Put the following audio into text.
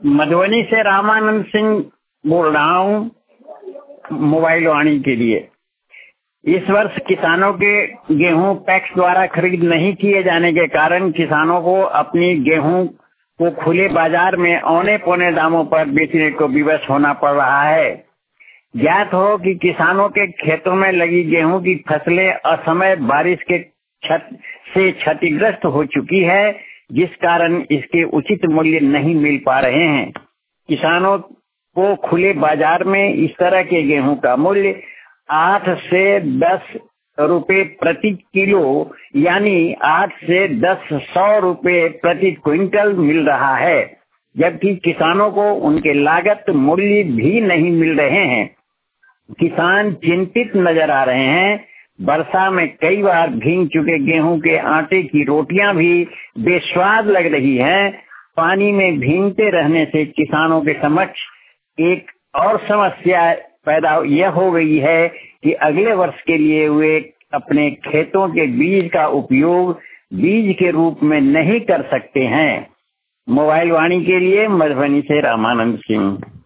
मधुबनी से रामानंद सिंह बोल रहा हूँ मोबाइल वाणी के लिए। इस वर्ष किसानों के गेहूं पैक्स द्वारा खरीद नहीं किए जाने के कारण किसानों को अपनी गेहूं को खुले बाजार में औने पौने दामों पर बेचने को विवश होना पड़ रहा है। ज्ञात हो कि किसानों के खेतों में लगी गेहूं की फसलें असमय बारिश के से क्षतिग्रस्त हो चुकी है, जिस कारण इसके उचित मूल्य नहीं मिल पा रहे हैं। किसानों को खुले बाजार में इस तरह के गेहूं का मूल्य 8 से 10 रुपए प्रति किलो यानी 8 से 10 रुपए प्रति क्विंटल मिल रहा है, जबकि किसानों को उनके लागत मूल्य भी नहीं मिल रहे हैं। किसान चिंतित नजर आ रहे हैं। वर्षा में कई बार भीग चुके गेहूं के आटे की रोटियां भी बेस्वाद लग रही हैं। पानी में भीगते रहने से किसानों के समक्ष एक और समस्या पैदा यह हो गई है कि अगले वर्ष के लिए वे अपने खेतों के बीज का उपयोग बीज के रूप में नहीं कर सकते हैं। मोबाइल वाणी के लिए मधुबनी से रामानंद सिंह।